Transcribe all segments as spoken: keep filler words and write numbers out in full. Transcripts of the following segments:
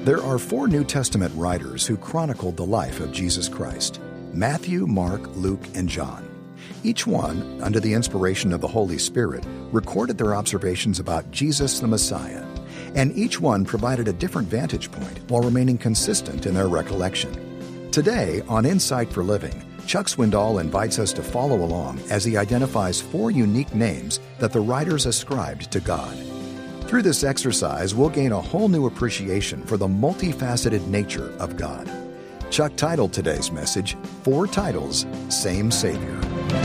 There are four New Testament writers who chronicled the life of Jesus Christ: Matthew, Mark, Luke, and John. Each one, under the inspiration of the Holy Spirit, recorded their observations about Jesus the Messiah, and each one provided a different vantage point while remaining consistent in their recollection. Today, on Insight for Living, Chuck Swindoll invites us to follow along as he identifies four unique names that the writers ascribed to God. Through this exercise, we'll gain a whole new appreciation for the multifaceted nature of God. Chuck titled today's message, Four Titles, Same Savior.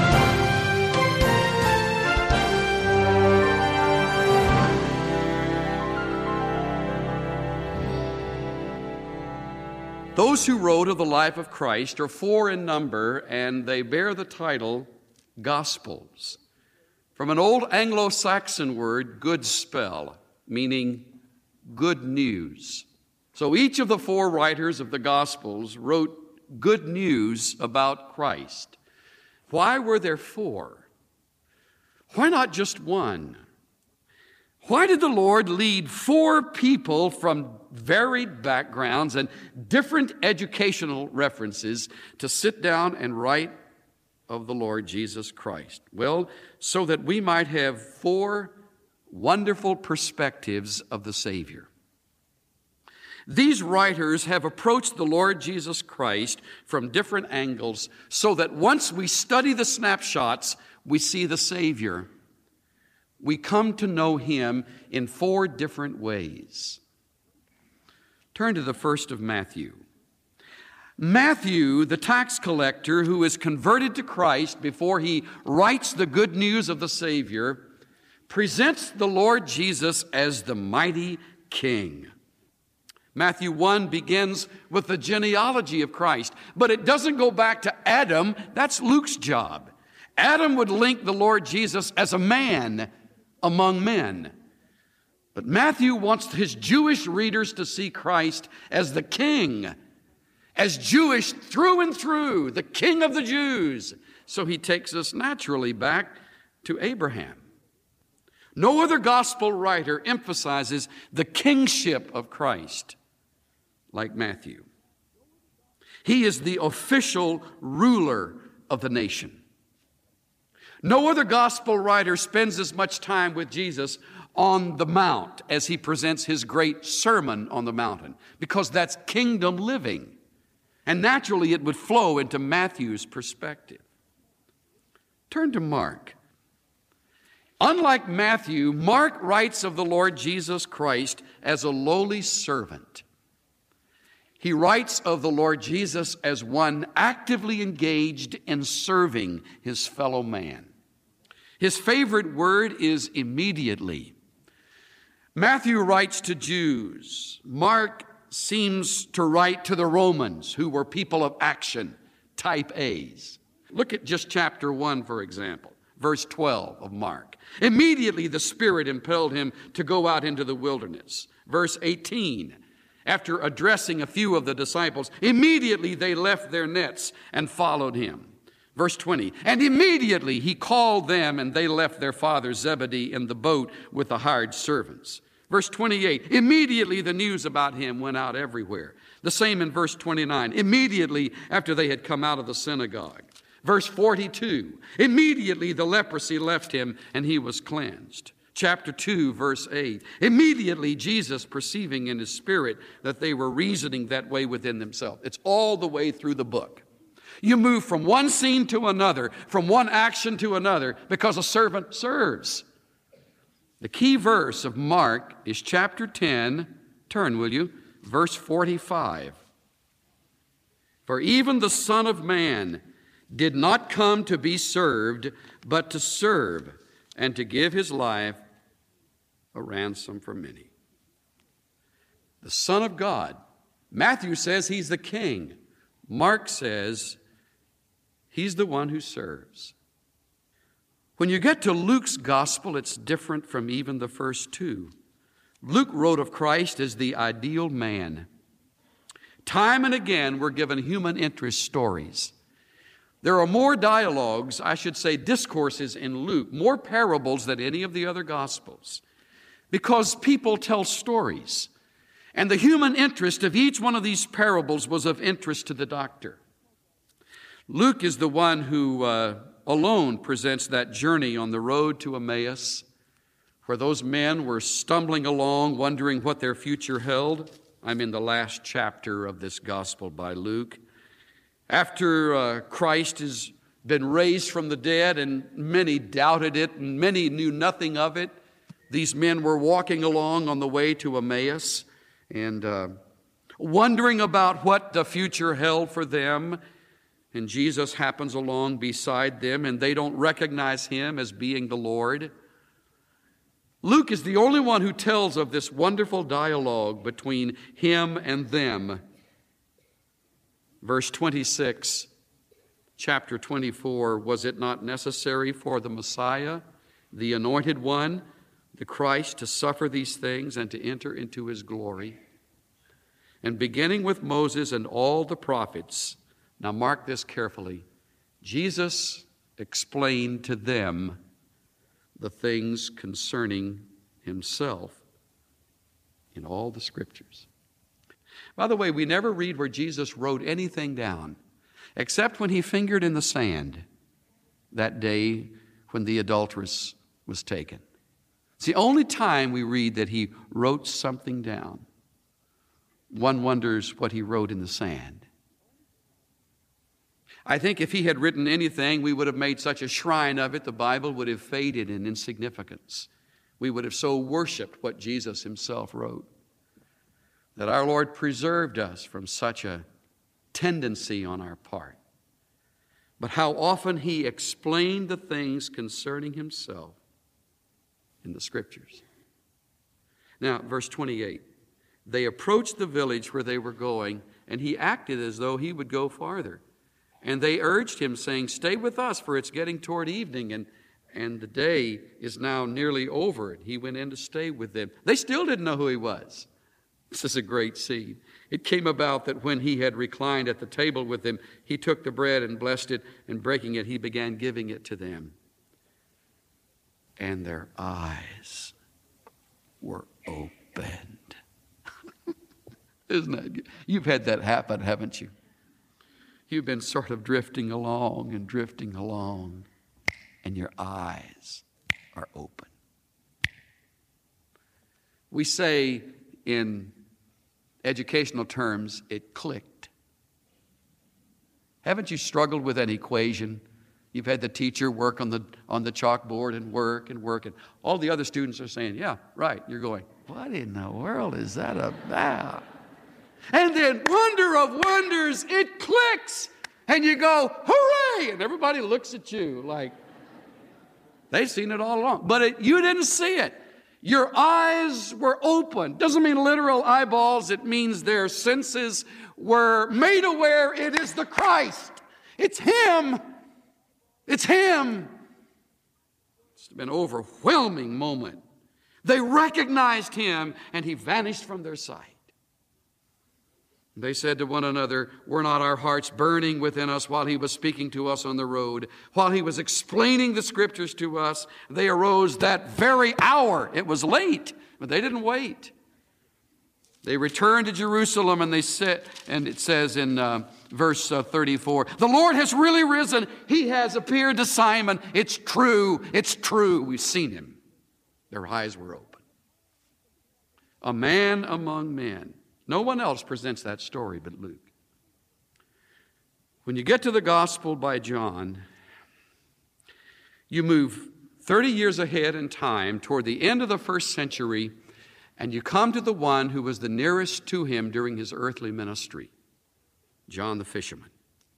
Those who wrote of the life of Christ are four in number, and they bear the title Gospels, from an old Anglo-Saxon word, good spell, meaning good news. So each of the four writers of the Gospels wrote good news about Christ. Why were there four? Why not just one? Why did the Lord lead four people from varied backgrounds and different educational references to sit down and write of the Lord Jesus Christ? Well, so that we might have four wonderful perspectives of the Savior. These writers have approached the Lord Jesus Christ from different angles so that once we study the snapshots, we see the Savior. We come to know Him in four different ways. Turn to the first of Matthew. Matthew, the tax collector who is converted to Christ before he writes the good news of the Savior, presents the Lord Jesus as the mighty King. Matthew one begins with the genealogy of Christ, but it doesn't go back to Adam. That's Luke's job. Adam would link the Lord Jesus as a man among men. But Matthew wants his Jewish readers to see Christ as the King, as Jewish through and through, the King of the Jews. So he takes us naturally back to Abraham. No other gospel writer emphasizes the kingship of Christ like Matthew. He is the official ruler of the nation. No other gospel writer spends as much time with Jesus on the mount as he presents his great sermon on the mountain, because that's kingdom living. And naturally it would flow into Matthew's perspective. Turn to Mark. Unlike Matthew, Mark writes of the Lord Jesus Christ as a lowly servant. He writes of the Lord Jesus as one actively engaged in serving his fellow man. His favorite word is immediately. Matthew writes to Jews. Mark seems to write to the Romans, who were people of action, type A's. Look at just chapter one, for example, verse twelve of Mark. Immediately the Spirit impelled him to go out into the wilderness. Verse eighteen, after addressing a few of the disciples, immediately they left their nets and followed him. Verse twenty, and immediately he called them, and they left their father Zebedee in the boat with the hired servants. Verse twenty-eight, immediately the news about him went out everywhere. The same in verse twenty-nine, immediately after they had come out of the synagogue. Verse forty-two, immediately the leprosy left him and he was cleansed. Chapter two, verse eight, immediately Jesus, perceiving in his spirit that they were reasoning that way within themselves. It's all the way through the book. You move from one scene to another, from one action to another, because a servant serves. The key verse of Mark is chapter ten, turn will you, verse forty-five. For even the Son of Man did not come to be served, but to serve, and to give his life a ransom for many. The Son of God. Matthew says he's the King. Mark says he's the one who serves. When you get to Luke's gospel, it's different from even the first two. Luke wrote of Christ as the ideal man. Time and again, we're given human interest stories. There are more dialogues, I should say discourses in Luke, more parables than any of the other Gospels, because people tell stories. And the human interest of each one of these parables was of interest to the doctor. Luke is the one who uh, alone presents that journey on the road to Emmaus, where those men were stumbling along, wondering what their future held. I'm in the last chapter of this gospel by Luke. After uh, Christ has been raised from the dead, and many doubted it, and many knew nothing of it, these men were walking along on the way to Emmaus and uh, wondering about what the future held for them. And Jesus happens along beside them, and they don't recognize him as being the Lord. Luke is the only one who tells of this wonderful dialogue between him and them. Verse twenty-six, chapter twenty-four, was it not necessary for the Messiah, the Anointed One, the Christ, to suffer these things and to enter into his glory? And beginning with Moses and all the prophets, now mark this carefully, Jesus explained to them the things concerning himself in all the Scriptures. By the way, we never read where Jesus wrote anything down, except when he fingered in the sand that day when the adulteress was taken. It's the only time we read that he wrote something down. One wonders what he wrote in the sand. I think if he had written anything, we would have made such a shrine of it, the Bible would have faded in insignificance. We would have so worshiped what Jesus himself wrote, that our Lord preserved us from such a tendency on our part. But how often he explained the things concerning himself in the Scriptures. Now, verse twenty-eight. They approached the village where they were going, and he acted as though he would go farther. And they urged him, saying, "Stay with us, for it's getting toward evening, and, and the day is now nearly over." And he went in to stay with them. They still didn't know who he was. This is a great scene. It came about that when he had reclined at the table with them, he took the bread and blessed it, and breaking it, he began giving it to them. And their eyes were opened. Isn't that good? You've had that happen, haven't you? You've been sort of drifting along and drifting along, and your eyes are open. We say in educational terms, it clicked. Haven't you struggled with an equation? You've had the teacher work on the on the chalkboard and work and work, and all the other students are saying, "Yeah, right." You're going, "What in the world is that about?" And then, wonder of wonders, it clicks. And you go, "Hooray!" And everybody looks at you like they've seen it all along. But it, you didn't see it. Your eyes were open. Doesn't mean literal eyeballs. It means their senses were made aware it is the Christ. It's him. It's him. It's been an overwhelming moment. They recognized him, and he vanished from their sight. They said to one another, "Were not our hearts burning within us while he was speaking to us on the road, while he was explaining the Scriptures to us?" They arose that very hour. It was late, but they didn't wait. They returned to Jerusalem, and they sit, and it says in uh, verse uh, thirty-four, "The Lord has really risen. He has appeared to Simon. It's true. It's true. We've seen him." Their eyes were open. A man among men. No one else presents that story but Luke. When you get to the Gospel by John, you move thirty years ahead in time toward the end of the first century, and you come to the one who was the nearest to him during his earthly ministry, John the fisherman.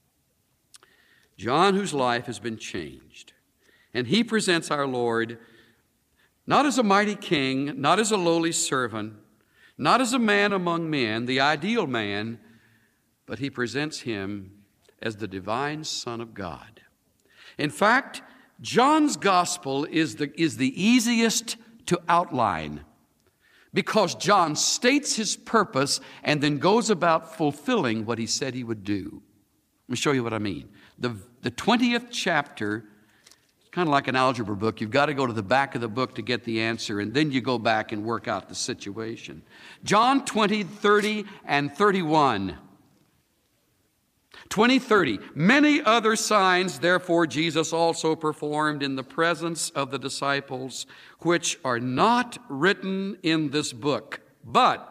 John, whose life has been changed. And he presents our Lord not as a mighty king, not as a lowly servant, not as a man among men, the ideal man, but he presents him as the divine Son of God. In fact, John's gospel is the, is the easiest to outline because John states his purpose and then goes about fulfilling what he said he would do. Let me show you what I mean. The, the twentieth chapter Kind of like an algebra book. You've got to go to the back of the book to get the answer, and then you go back and work out the situation. John twenty, thirty, and thirty-one. twenty, thirty. Many other signs, therefore, Jesus also performed in the presence of the disciples, which are not written in this book, but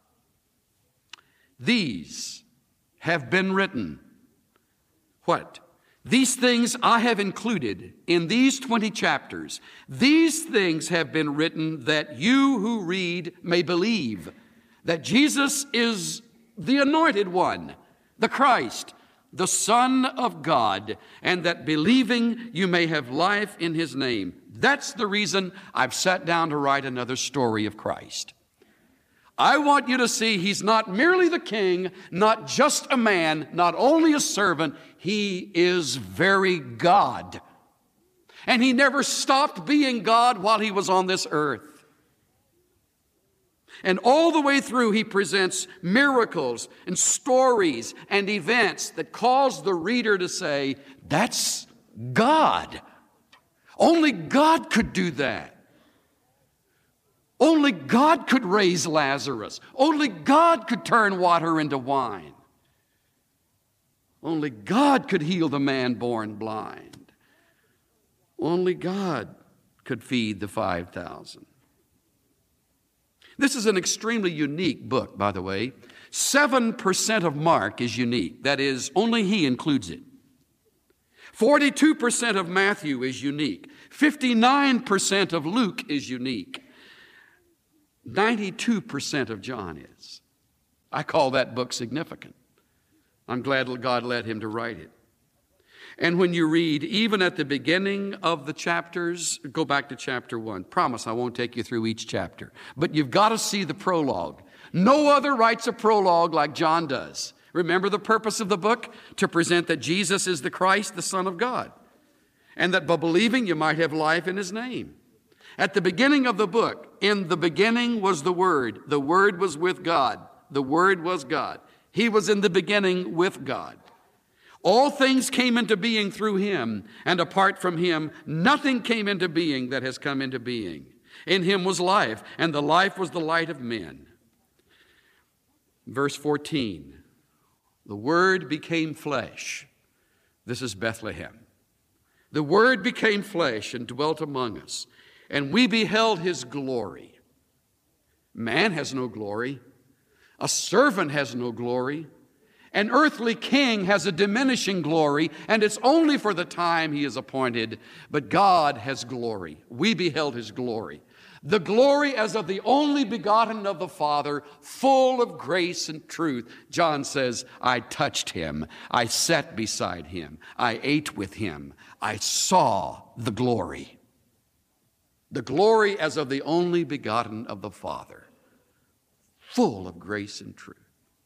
these have been written. What? These things I have included in these twenty chapters. These things have been written that you who read may believe that Jesus is the Anointed One, the Christ, the Son of God, and that believing you may have life in His name. That's the reason I've sat down to write another story of Christ. I want you to see He's not merely the King, not just a man, not only a servant. He is very God. And He never stopped being God while He was on this earth. And all the way through, He presents miracles and stories and events that cause the reader to say, that's God. Only God could do that. Only God could raise Lazarus. Only God could turn water into wine. Only God could heal the man born blind. Only God could feed the five thousand. This is an extremely unique book, by the way. Seven percent of Mark is unique. That is, only he includes it. Forty-two percent of Matthew is unique. Fifty-nine percent of Luke is unique. ninety-two percent of John is. I call that book significant. I'm glad God led him to write it. And when you read, even at the beginning of the chapters, go back to chapter one. Promise I won't take you through each chapter. But you've got to see the prologue. No other writes a prologue like John does. Remember the purpose of the book? To present that Jesus is the Christ, the Son of God. And that by believing you might have life in His name. At the beginning of the book, in the beginning was the Word. The Word was with God. The Word was God. He was in the beginning with God. All things came into being through Him, and apart from Him, nothing came into being that has come into being. In Him was life, and the life was the light of men. Verse fourteen, the Word became flesh. This is Bethlehem. The Word became flesh and dwelt among us, and we beheld His glory. Man has no glory. A servant has no glory. An earthly king has a diminishing glory, and it's only for the time he is appointed. But God has glory. We beheld His glory. The glory as of the only begotten of the Father, full of grace and truth. John says, I touched Him. I sat beside Him. I ate with Him. I saw the glory. The glory as of the only begotten of the Father, full of grace and truth.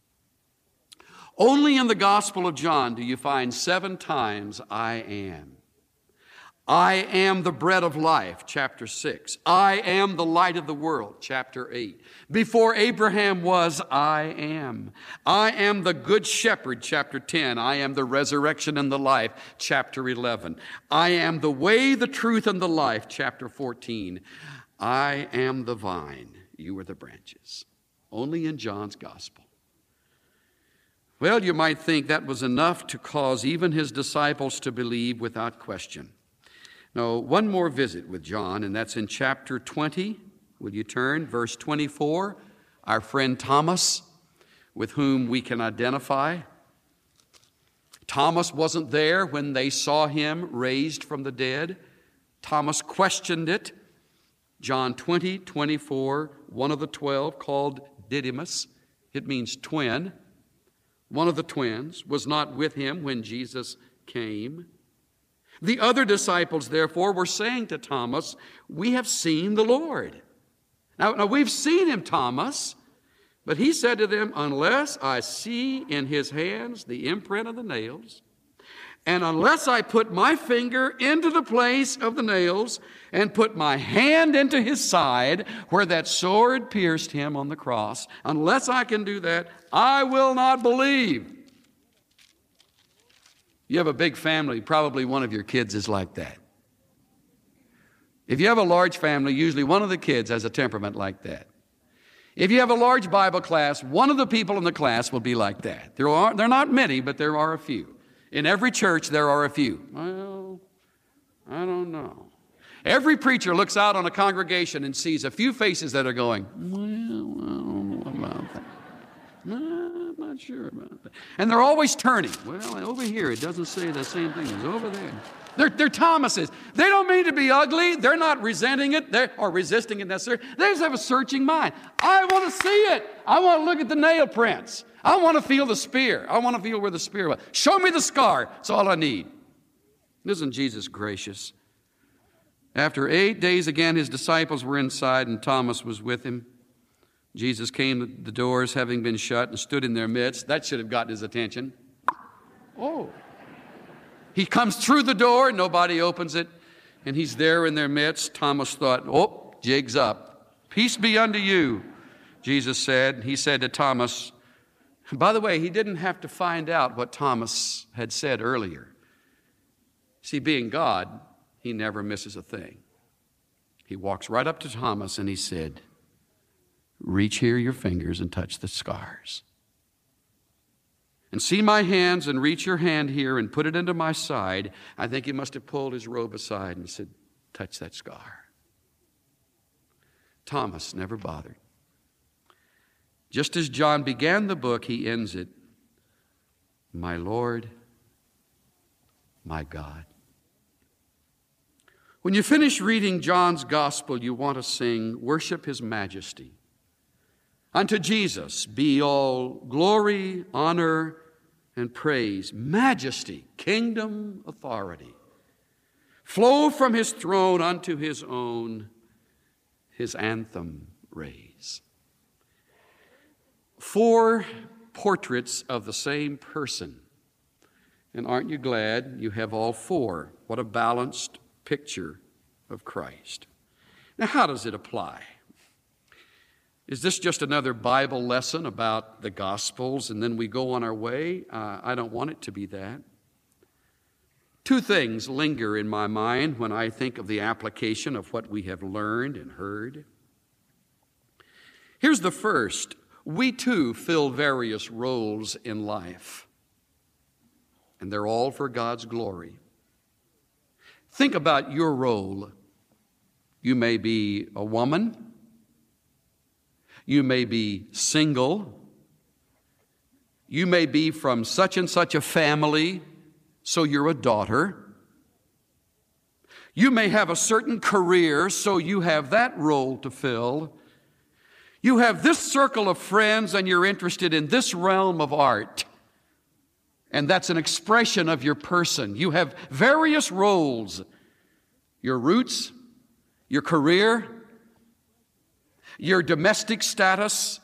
Only in the Gospel of John do you find seven times, I am. I am the bread of life, chapter six. I am the light of the world, chapter eight. Before Abraham was, I am. I am the good shepherd, chapter ten. I am the resurrection and the life, chapter eleven. I am the way, the truth, and the life, chapter fourteen. I am the vine, you are the branches. Only in John's Gospel. Well, you might think that was enough to cause even his disciples to believe without question. No, one more visit with John, and that's in chapter twenty. Will you turn? Verse twenty-four. Our friend Thomas, with whom we can identify. Thomas wasn't there when they saw him raised from the dead. Thomas questioned it. John twenty, twenty-four, one of the twelve, called Didymus. It means twin. One of the twins was not with him when Jesus came. The other disciples, therefore, were saying to Thomas, we have seen the Lord. Now, now, we've seen Him, Thomas. But he said to them, unless I see in His hands the imprint of the nails, and unless I put my finger into the place of the nails and put my hand into His side where that sword pierced Him on the cross, unless I can do that, I will not believe. You have a big family, probably one of your kids is like that. If you have a large family, usually one of the kids has a temperament like that. If you have a large Bible class, one of the people in the class will be like that. There are, there are not many, but there are a few. In every church, there are a few. Well, I don't know. Every preacher looks out on a congregation and sees a few faces that are going, well, I don't know about that. No, I'm not sure about that. And they're always turning. Well, over here, it doesn't say the same thing as over there. They're, they're Thomases. They don't mean to be ugly. They're not resenting it they're, or resisting it necessarily. They just have a searching mind. I want to see it. I want to look at the nail prints. I want to feel the spear. I want to feel where the spear was. Show me the scar. That's all I need. Isn't Jesus gracious? After eight days again, his disciples were inside and Thomas was with him. Jesus came to the doors, having been shut, and stood in their midst. That should have gotten his attention. Oh. He comes through the door, nobody opens it, and he's there in their midst. Thomas thought, oh, jig's up. Peace be unto you, Jesus said. He said to Thomas, by the way, he didn't have to find out what Thomas had said earlier. See, being God, he never misses a thing. He walks right up to Thomas and he said, reach here your fingers and touch the scars. And see my hands and reach your hand here and put it into my side. I think he must have pulled his robe aside and said, touch that scar. Thomas never bothered. Just as John began the book, he ends it, my Lord, my God. When you finish reading John's gospel, you want to sing, worship his majesty. Unto Jesus be all glory, honor, and praise, majesty, kingdom, authority. Flow from his throne unto his own, his anthem raise. Four portraits of the same person. And aren't you glad you have all four? What a balanced picture of Christ. Now, how does it apply? Is this just another Bible lesson about the Gospels and then we go on our way? Uh, I don't want it to be that. Two things linger in my mind when I think of the application of what we have learned and heard. Here's the first. We too fill various roles in life, and they're all for God's glory. Think about your role. You may be a woman. You may be single. You may be from such and such a family, so you're a daughter. You may have a certain career, so you have that role to fill. You have this circle of friends, and you're interested in this realm of art. And that's an expression of your person. You have various roles. Your roots, your career, your domestic status,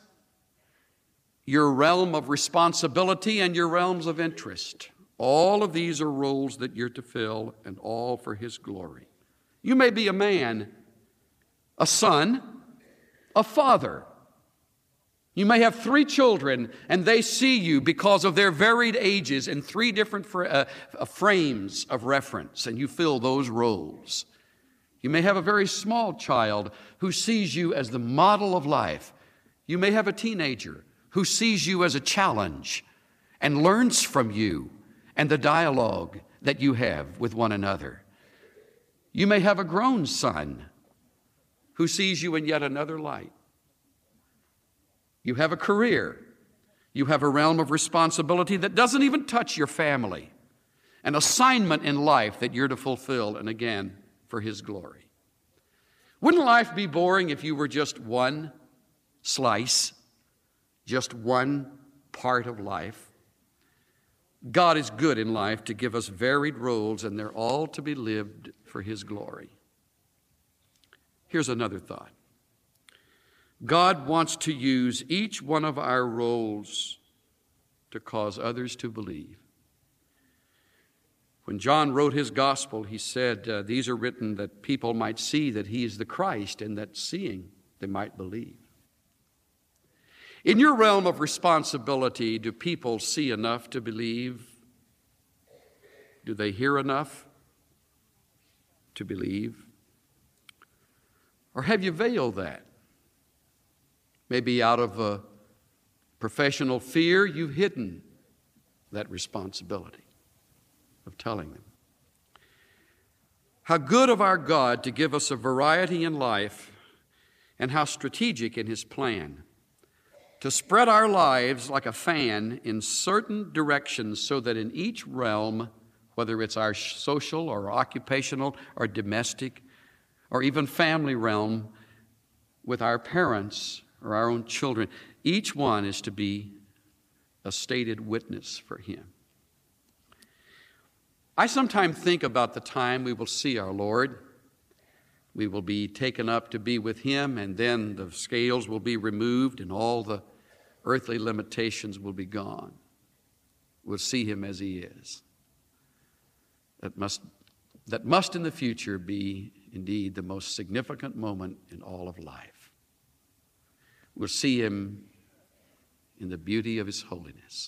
your realm of responsibility, and your realms of interest. All of these are roles that you're to fill, and all for His glory. You may be a man, a son, a father. You may have three children, and they see you because of their varied ages in three different fr- uh, frames of reference, and you fill those roles. You may have a very small child who sees you as the model of life. You may have a teenager who sees you as a challenge and learns from you and the dialogue that you have with one another. You may have a grown son who sees you in yet another light. You have a career. You have a realm of responsibility that doesn't even touch your family. An assignment in life that you're to fulfill, and again, for His glory. Wouldn't life be boring if you were just one slice, just one part of life? God is good in life to give us varied roles, and they're all to be lived for His glory. Here's another thought. God wants to use each one of our roles to cause others to believe. When John wrote his gospel, he said, uh, these are written that people might see that He is the Christ, and that seeing they might believe. In your realm of responsibility, do people see enough to believe? Do they hear enough to believe? Or have you veiled that? Maybe out of a professional fear, you've hidden that responsibility of telling them. How good of our God to give us a variety in life, and how strategic in His plan to spread our lives like a fan in certain directions so that in each realm, whether it's our social or occupational or domestic or even family realm with our parents or our own children, each one is to be a stated witness for Him. I sometimes think about the time we will see our Lord. We will be taken up to be with Him, and then the scales will be removed and all the earthly limitations will be gone. We'll see Him as He is. That must, that must in the future be indeed the most significant moment in all of life. We'll see Him in the beauty of His holiness.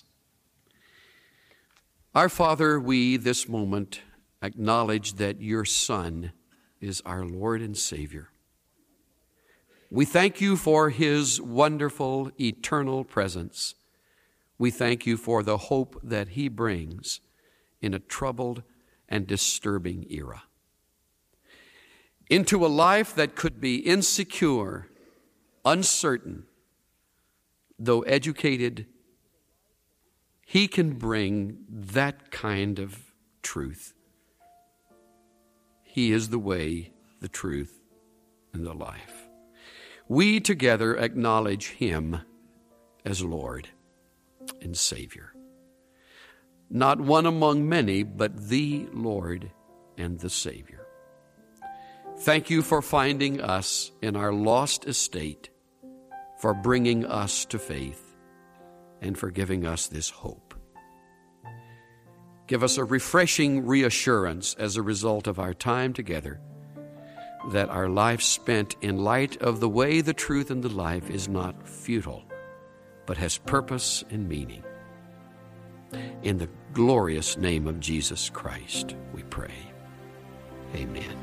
Our Father, we this moment acknowledge that Your Son is our Lord and Savior. We thank You for His wonderful, eternal presence. We thank You for the hope that He brings in a troubled and disturbing era. Into a life that could be insecure, uncertain, though educated, He can bring that kind of truth. He is the way, the truth, and the life. We together acknowledge Him as Lord and Savior. Not one among many, but the Lord and the Savior. Thank You for finding us in our lost estate, for bringing us to faith, and for giving us this hope. Give us a refreshing reassurance as a result of our time together that our life spent in light of the way, the truth, and the life is not futile, but has purpose and meaning. In the glorious name of Jesus Christ, we pray. Amen.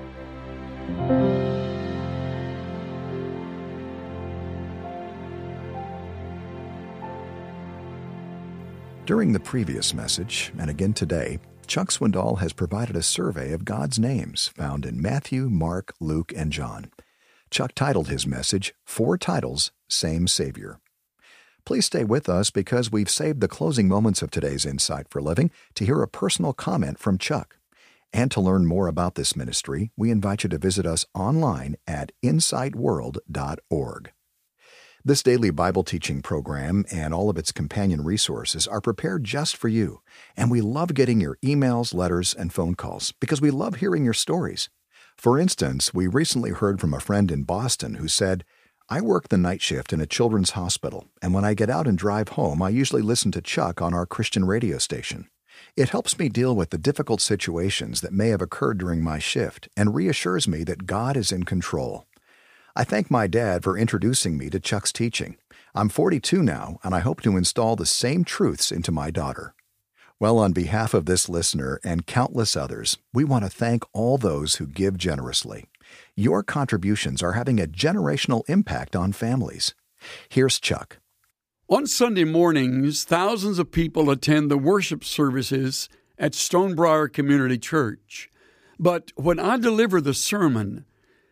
During the previous message, and again today, Chuck Swindoll has provided a survey of God's names found in Matthew, Mark, Luke, and John. Chuck titled his message, Four Titles, Same Savior. Please stay with us because we've saved the closing moments of today's Insight for Living to hear a personal comment from Chuck. And to learn more about this ministry, we invite you to visit us online at insight world dot org. This daily Bible teaching program and all of its companion resources are prepared just for you, and we love getting your emails, letters, and phone calls because we love hearing your stories. For instance, we recently heard from a friend in Boston who said, I work the night shift in a children's hospital, and when I get out and drive home, I usually listen to Chuck on our Christian radio station. It helps me deal with the difficult situations that may have occurred during my shift and reassures me that God is in control. I thank my dad for introducing me to Chuck's teaching. I'm forty-two now, and I hope to install the same truths into my daughter. Well, on behalf of this listener and countless others, we want to thank all those who give generously. Your contributions are having a generational impact on families. Here's Chuck. On Sunday mornings, thousands of people attend the worship services at Stonebriar Community Church. But when I deliver the sermon,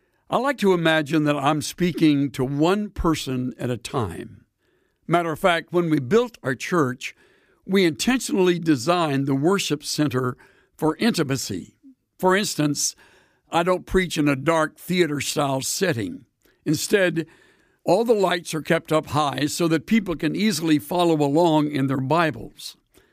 I like to imagine that I'm speaking to one person at a time. Matter of fact, when we built our church, we intentionally designed the worship center for intimacy. For instance, I don't preach in a dark theater-style setting. Instead, all the lights are kept up high so that people can easily follow along in their Bibles.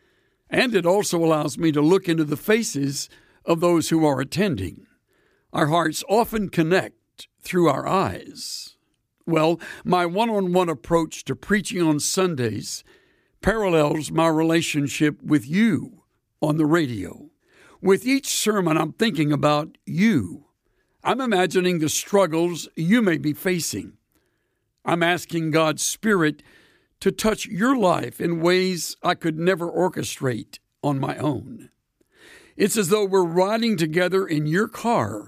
And it also allows me to look into the faces of those who are attending. Our hearts often connect through our eyes. Well, my one-on-one approach to preaching on Sundays parallels my relationship with you on the radio. With each sermon, I'm thinking about you. I'm imagining the struggles you may be facing. I'm asking God's Spirit to touch your life in ways I could never orchestrate on my own. It's as though we're riding together in your car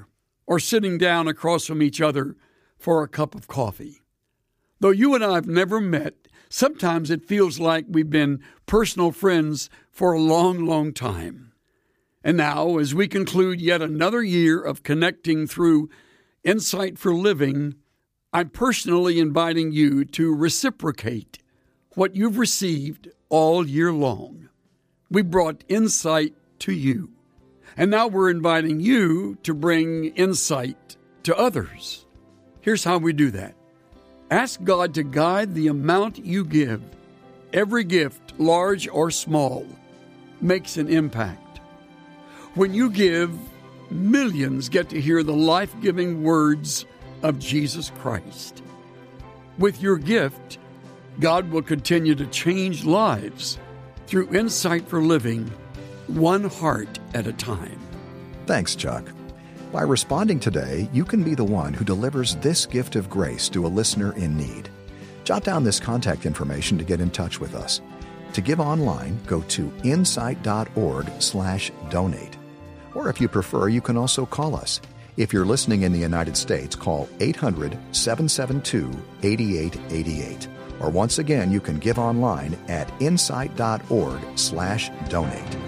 or sitting down across from each other for a cup of coffee. Though you and I have never met, sometimes it feels like we've been personal friends for a long, long time. And now, as we conclude yet another year of connecting through Insight for Living, I'm personally inviting you to reciprocate what you've received all year long. We brought insight to you, and now we're inviting you to bring insight to others. Here's how we do that. Ask God to guide the amount you give. Every gift, large or small, makes an impact. When you give, millions get to hear the life-giving words of Jesus Christ. With your gift, God will continue to change lives through Insight for Living, one heart at a time. Thanks, Chuck. By responding today, you can be the one who delivers this gift of grace to a listener in need. Jot down this contact information to get in touch with us. To give online, go to insight.org slash donate. Or if you prefer, you can also call us. If you're listening in the United States, call eight hundred, seven seven two, eight eight eight eight. Or once again, you can give online at insight.org slash donate.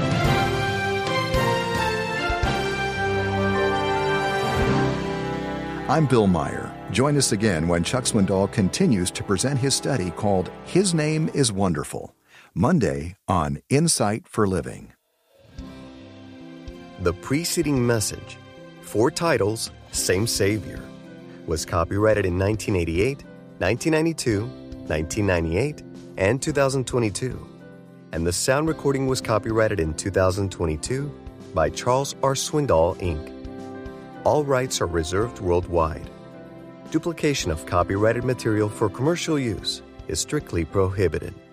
I'm Bill Meyer. Join us again when Chuck Swindoll continues to present his study called His Name is Wonderful, Monday on Insight for Living. The preceding message, four titles, same Savior, was copyrighted in nineteen eighty-eight, nineteen ninety-two, nineteen ninety-eight, and two thousand twenty-two, and the sound recording was copyrighted in two thousand twenty-two by Charles R. Swindoll, Incorporated. All rights are reserved worldwide. Duplication of copyrighted material for commercial use is strictly prohibited.